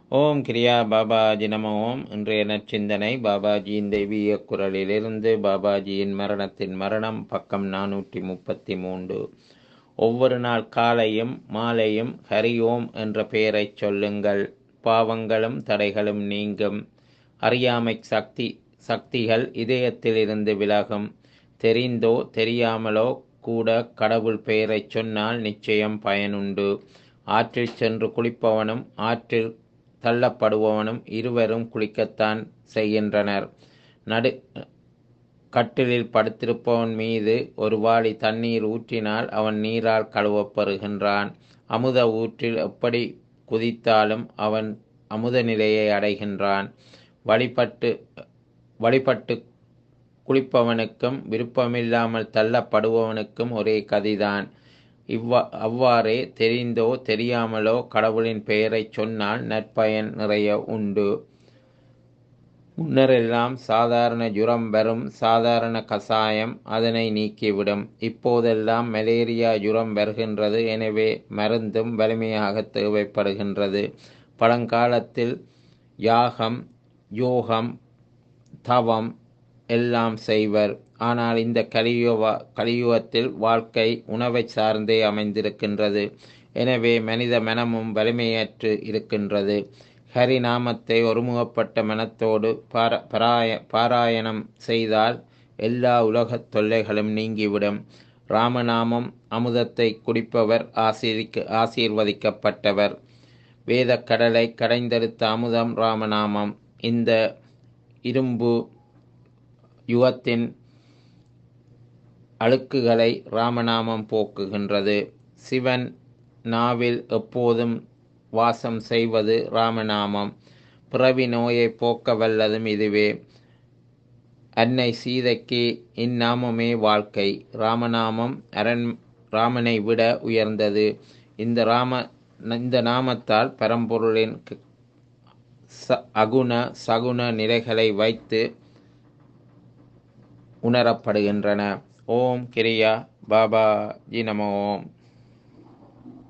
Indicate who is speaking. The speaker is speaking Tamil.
Speaker 1: ஓம் கிரியா பாபாஜி நம ஓம். இன்றைய நற்சிந்தனை பாபாஜியின் தெய்வீக குரலிலிருந்து. பாபாஜியின் மரணத்தின் மரணம், பக்கம் 433. ஒவ்வொரு நாள் காலையும் மாலையும் ஹரி ஓம் என்ற பெயரைச் சொல்லுங்கள். பாவங்களும் தடைகளும் நீங்கும். அறியாமை சக்திகள் இதயத்திலிருந்து விலகும். தெரிந்தோ தெரியாமலோ கூட கடவுள் பெயரைச் சொன்னால் நிச்சயம் பயனுண்டு. ஆற்றில் சென்று குளிப்பவனும் ஆற்றில் தள்ளப்படுபவனும் இருவரும் குளிக்கத்தான் செய்கின்றனர். கட்டிலில் படுத்திருப்பவன் மீது ஒரு வாளி தண்ணீர் ஊற்றினால் அவன் நீரால் கழுவப்பெறுகின்றான். அமுத ஊற்றில் எப்படி குதித்தாலும் அவன் அமுத நிலையை அடைகின்றான். வழிபட்டு குளிப்பவனுக்கும் விருப்பமில்லாமல் தள்ளப்படுபவனுக்கும் ஒரே கதிதான். அவ்வாறே தெரிந்தோ தெரியாமலோ கடவுளின் பெயரைச் சொன்னால் நற்பயன் நிறைய உண்டு. முன்னரெல்லாம் சாதாரண ஜுரம் வரும், சாதாரண கசாயம் அதனை நீக்கிவிடும். இப்போதெல்லாம் மலேரியா ஜுரம் வருகின்றது. எனவே மருந்தும் வலிமையாக தேவைப்படுகின்றது. பழங்காலத்தில் யாகம், யோகம், தவம் எல்லாம் செய்வர். ஆனால் இந்த கலியுகத்தில் வாழ்க்கை உணவை சார்ந்தே அமைந்திருக்கின்றது. எனவே மனித மனமும் வலிமையற்று இருக்கின்றது. ஹரி நாமத்தை ஒருமுகப்பட்ட மனத்தோடு பாராயணம் செய்தால் எல்லா உலகத் தொல்லைகளும் நீங்கிவிடும். ராமநாமம் அமுதத்தை குடிப்பவர் ஆசீர்வதிக்கப்பட்டவர். வேத கடலை கடைந்தெடுத்த அமுதம் ராமநாமம். இந்த இரும்பு யுகத்தின் அழுக்குகளை ராமநாமம் போக்குகின்றது. சிவன் நாவில் எப்போதும் வாசம் செய்வது ராமநாமம். பிறவி நோயை போக்க வல்லதும் இதுவே. அன்னை சீதைக்கு இந்நாமமே வாழ்க்கை. ராமநாமம் ராமனை விட உயர்ந்தது. இந்த நாமத்தால் பரம்பொருளின் அகுண சகுண நிலைகளை வைத்து உணரப்படுகின்றன. ஓம் கிரியா பாபாஜி நம ஓம்.